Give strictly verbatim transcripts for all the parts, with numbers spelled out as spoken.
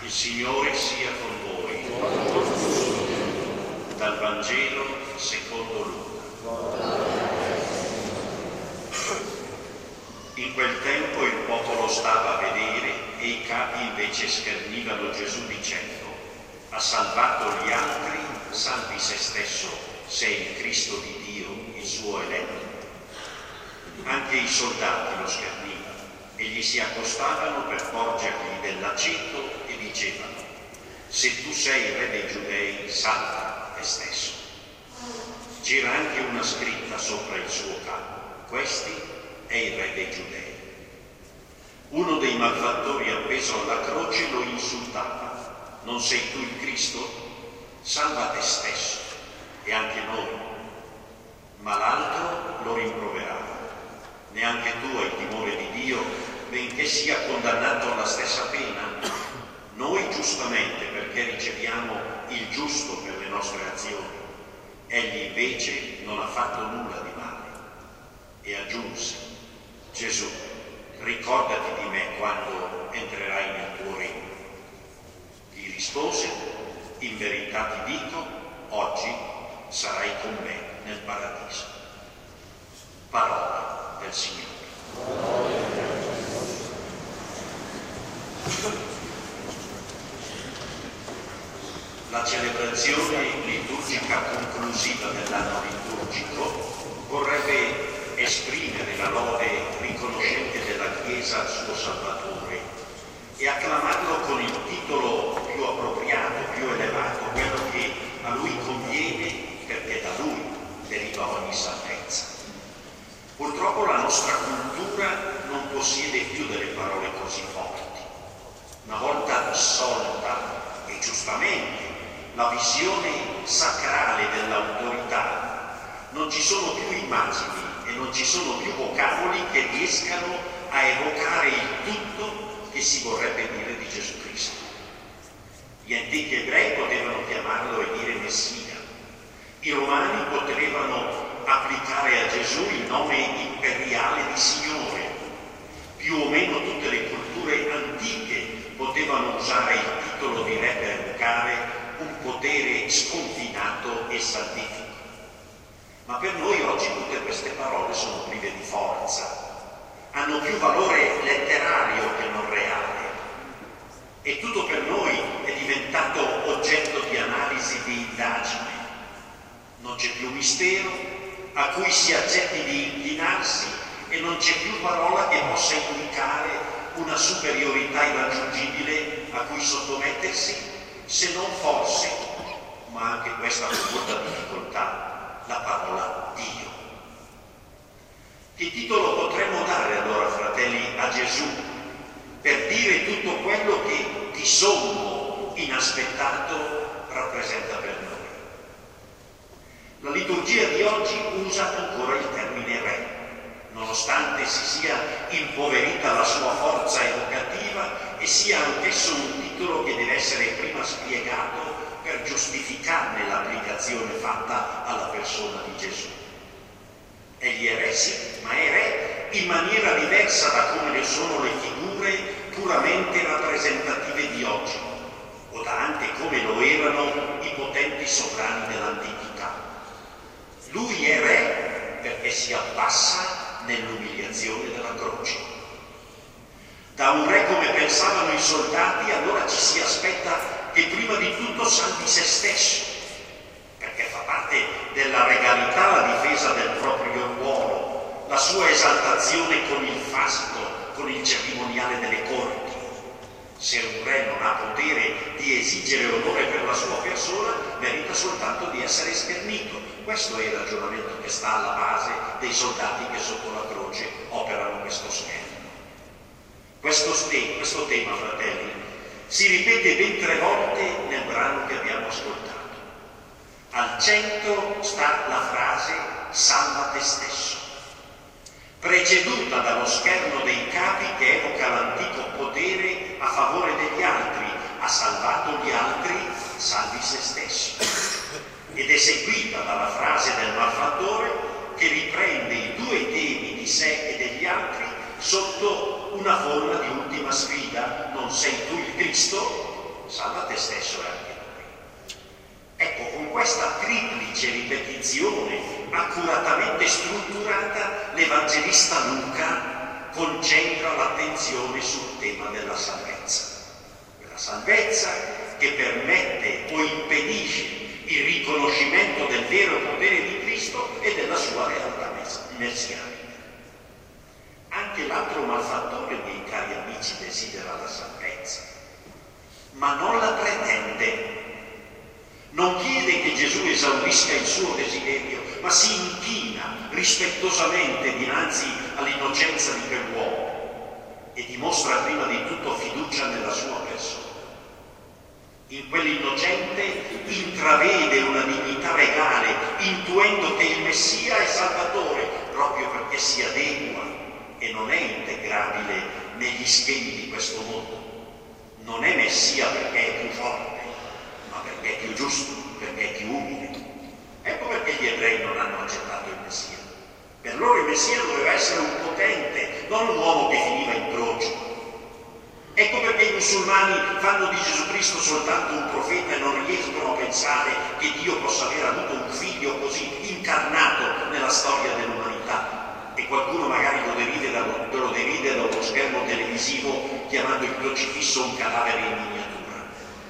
Il Signore sia con voi. Dal Vangelo secondo Luca. In quel tempo il popolo stava a vedere e i capi invece schernivano Gesù dicendo: ha salvato gli altri, salvi se stesso, se è il Cristo di Dio, il suo eletto. Anche i soldati lo schernivano e gli si accostavano per porgergli dell'aceto e dicevano: se tu sei il re dei Giudei, salva te stesso. C'era anche una scritta sopra il suo capo: questi è il re dei Giudei. Uno dei malfattori appeso alla croce lo insultava: non sei tu il Cristo? Salva te stesso e anche noi. Ma l'altro lo rimproverava: neanche tu hai timore di Dio, benché sia condannato alla stessa pena? Noi giustamente, perché riceviamo il giusto per le nostre azioni, egli invece non ha fatto nulla di male. E aggiunse: Gesù, ricordati di me quando entrerai nel tuo regno. Gli rispose: in verità ti dico, oggi sarai con me nel paradiso. Parola del Signore. La celebrazione liturgica conclusiva dell'anno liturgico vorrebbe esprimere la lode riconoscente della Chiesa al suo Salvatore e acclamarlo con il titolo più appropriato, più elevato, quello che a Lui conviene, perché da Lui deriva ogni salvezza. Purtroppo la nostra cultura non possiede più delle parole così forti. Una volta dissolta, e giustamente, la visione sacrale dell'autorità, non ci sono più immagini e non ci sono più vocaboli che riescano a evocare il tutto che si vorrebbe dire di Gesù Cristo. Gli antichi ebrei potevano chiamarlo e dire Messia. I romani potevano applicare a Gesù il nome imperiale di Signore. Più o meno tutte le culture antiche potevano usare il titolo di re per evocare un potere sconfinato e salvifico. Ma per noi oggi tutte queste parole sono prive di forza, hanno più valore letterario che non reale, e tutto per noi è diventato oggetto di analisi, di indagine. Non c'è più mistero a cui si accetti di inchinarsi e non c'è più parola che possa indicare una superiorità irraggiungibile a cui sottomettersi, se non forse, ma anche questa con molta difficoltà, la parola Dio. Che titolo potremmo dare allora, fratelli, a Gesù per dire tutto quello che di sommo, inaspettato, rappresenta per noi? La liturgia di oggi usa ancora il termine re, nonostante si sia impoverita la sua forza evocativa e sia anch'esso un titolo che deve essere prima spiegato per giustificarne l'applicazione fatta alla persona di Gesù. Egli è re, sì, ma è re in maniera diversa da come le sono le figure puramente rappresentative di oggi, o da anche come lo erano i potenti sovrani dell'antichità. Lui è re perché si abbassa nell'umiliazione della croce. Da un re, come pensavano i soldati, allora ci si aspetta che prima di tutto salvi se stesso, perché fa parte della regalità la difesa del proprio ruolo, la sua esaltazione con il fasto, con il cerimoniale delle corti. Se un re non ha potere di esigere onore per la sua persona, merita soltanto di essere schernito. Questo è il ragionamento che sta alla base dei soldati che sotto la croce operano questo scherno. Questo, ste- questo tema, fratelli, si ripete ben tre volte nel brano che abbiamo ascoltato. Al centro sta la frase salva te stesso, preceduta dallo scherno dei capi che evoca l'antico potere a favore degli altri: ha salvato gli altri, salvi se stesso, ed è seguita dalla frase del malfattore che riprende i due temi di sé e degli altri sotto una forma di ultima sfida: non sei tu il Cristo? salva te stesso e anche noi. Ecco, con questa triplice ripetizione accuratamente strutturata, l'Evangelista Luca concentra l'attenzione sul tema della salvezza. Quella salvezza che permette o impedisce il riconoscimento del vero potere di Cristo e della sua realtà messianica. Anche l'altro malfattore, miei cari amici, desidera la salvezza, ma non la pretende. Non chiede che Gesù esaurisca il suo desiderio, ma si inchina rispettosamente dinanzi all'innocenza di quell'uomo e dimostra prima di tutto fiducia nella sua persona. In quell'innocente intravede una dignità regale, intuendo che il Messia è Salvatore, proprio perché si adegua e non è integrabile negli schemi di questo mondo. Non è Messia perché è più forte, ma perché è più giusto, perché è più umile. Ecco perché gli ebrei non hanno accettato il Messia. Per loro il Messia doveva essere un potente, non un uomo che finiva in croce. Ecco perché i musulmani fanno di Gesù Cristo soltanto un profeta e non riescono a pensare che Dio possa aver avuto un figlio così incarnato nella storia dell'umanità. E qualcuno magari lo deride dallo, lo deride dallo schermo televisivo chiamando il crocifisso un cadavere in miniatura.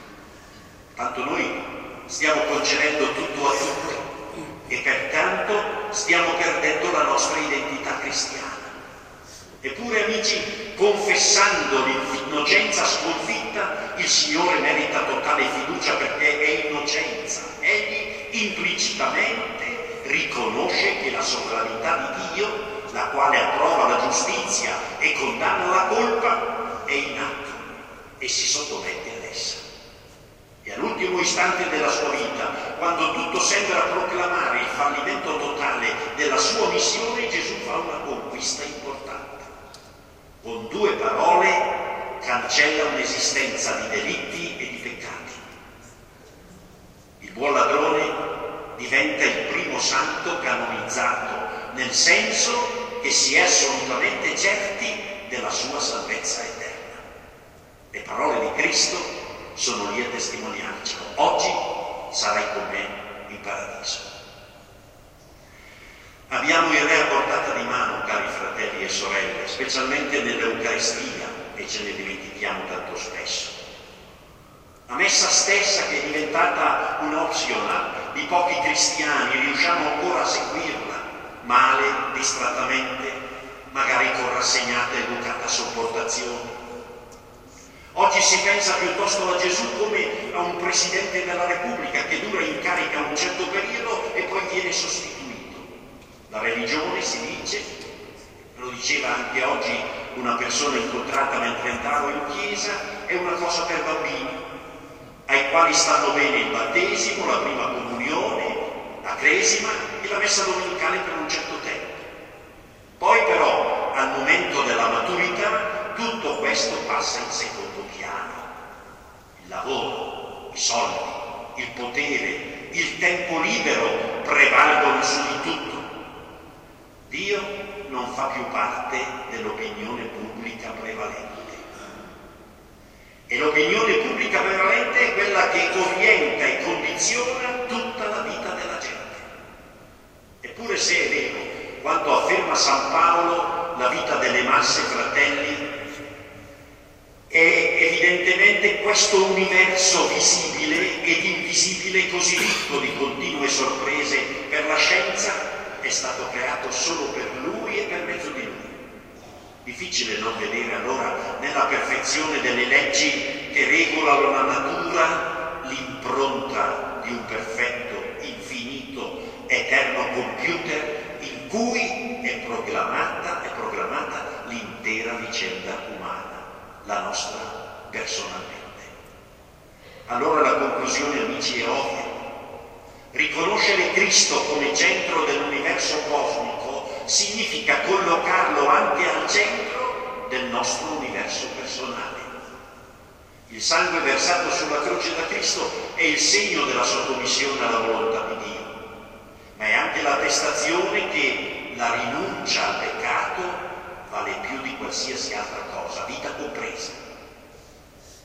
Tanto noi stiamo concedendo tutto a tutti e pertanto stiamo perdendo la nostra identità cristiana. Eppure, amici, confessando l'innocenza sconfitta, il Signore merita totale fiducia perché è innocenza. Egli implicitamente riconosce che la sovranità di Dio, la quale approva la giustizia e condanna la colpa, è in atto e si sottomette ad essa. E all'ultimo istante della sua vita, quando tutto sembra proclamare il fallimento totale della sua missione, Gesù fa una conquista importante. Con due parole cancella un'esistenza di delitti e di peccati. Il buon ladrone diventa il primo santo canonizzato, nel senso che si è assolutamente certi della sua salvezza eterna. Le parole di Cristo sono lì a testimoniarcelo. Oggi sarai con me in paradiso. Abbiamo il Re a portata di mano, cari fratelli e sorelle, specialmente nell'Eucaristia, e ce ne dimentichiamo tanto spesso. La messa stessa, che è diventata un optional di pochi cristiani, riusciamo ancora a seguirla, male, distrattamente, magari con rassegnata ed educata sopportazione. Oggi si pensa piuttosto a Gesù come a un Presidente della Repubblica che dura in carica un certo periodo e poi viene sostituito. La religione, si dice, lo diceva anche oggi una persona incontrata mentre entravo in chiesa, è una cosa per bambini, ai quali stanno bene il battesimo, la prima comunione, la cresima e la messa domenicale per un certo tempo. Poi però, al momento della maturità, tutto questo passa in secondo piano. Il lavoro, i soldi, il potere, il tempo libero prevalgono su di tutto. Dio non fa più parte dell'opinione pubblica prevalente. E l'opinione pubblica prevalente è quella che orienta e condiziona tutta la vita della gente. Eppure, se è vero quanto afferma San Paolo, la vita delle masse, fratelli, è evidentemente questo universo visibile ed invisibile, così ricco di continue sorprese per la scienza, è stato creato solo per lui e per mezzo di lui. Difficile non vedere allora nella perfezione delle leggi che regolano la natura l'impronta di un perfetto, infinito, eterno computer in cui è proclamata, è proclamata l'intera vicenda umana, la nostra personalmente. Allora la conclusione, amici, è ovvia. Riconoscere Cristo come centro dell'universo cosmico significa collocarlo anche al centro del nostro universo personale. Il sangue versato sulla croce da Cristo è il segno della sottomissione alla volontà di Dio, ma è anche l'attestazione che la rinuncia al peccato vale più di qualsiasi altra cosa, vita compresa.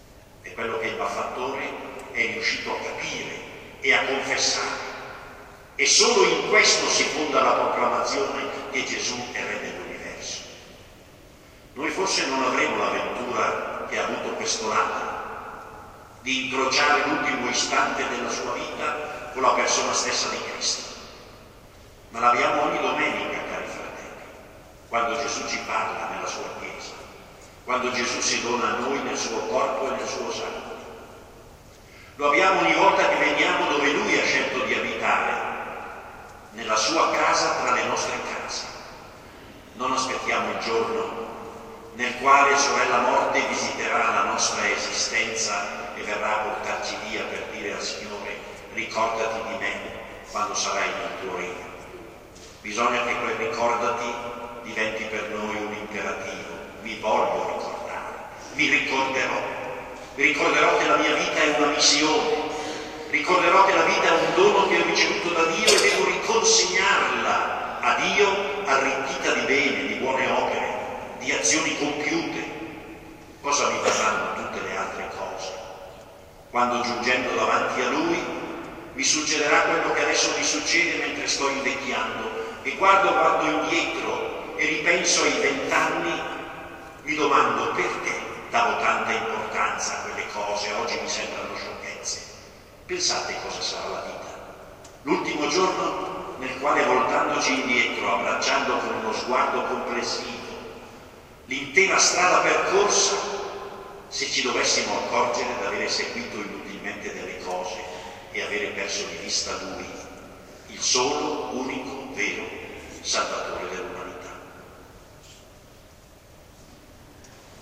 È quello che il malfattore è riuscito a capire e a confessare. E solo in questo si fonda la proclamazione che Gesù è Re dell'universo. Noi forse non avremo l'avventura che ha avuto questo ladro, di incrociare l'ultimo istante della sua vita con la persona stessa di Cristo. Ma l'abbiamo ogni domenica, cari fratelli, quando Gesù ci parla nella sua Chiesa, quando Gesù si dona a noi nel suo corpo e nel suo sangue. Lo abbiamo ogni volta che veniamo dove Lui ha scelto di abitare, nella sua casa tra le nostre case. Non aspettiamo il giorno nel quale sorella morte visiterà la nostra esistenza e verrà a portarci via per dire al Signore: ricordati di me quando sarai nel tuo regno. Bisogna che quel ricordati diventi per noi un imperativo. Mi voglio ricordare, mi ricorderò, mi ricorderò che la mia vita è una missione, ricorderò che la vita è un dono che ho ricevuto da Dio e devo riconsegnarla a Dio arricchita di bene, di buone opere, di azioni compiute. Cosa mi faranno tutte le altre cose? Quando giungendo davanti a Lui mi succederà quello che adesso mi succede mentre sto invecchiando e guardo, guardo indietro e ripenso ai vent'anni, mi domando perché davo tanta importanza a quelle cose, oggi mi sembrano sciocchezze. Pensate cosa sarà la vita. L'ultimo giorno nel quale, voltandoci indietro, abbracciando con uno sguardo complessivo l'intera strada percorsa, se ci dovessimo accorgere di avere seguito inutilmente delle cose e avere perso di vista Lui, il solo, unico, vero Salvatore del mondo.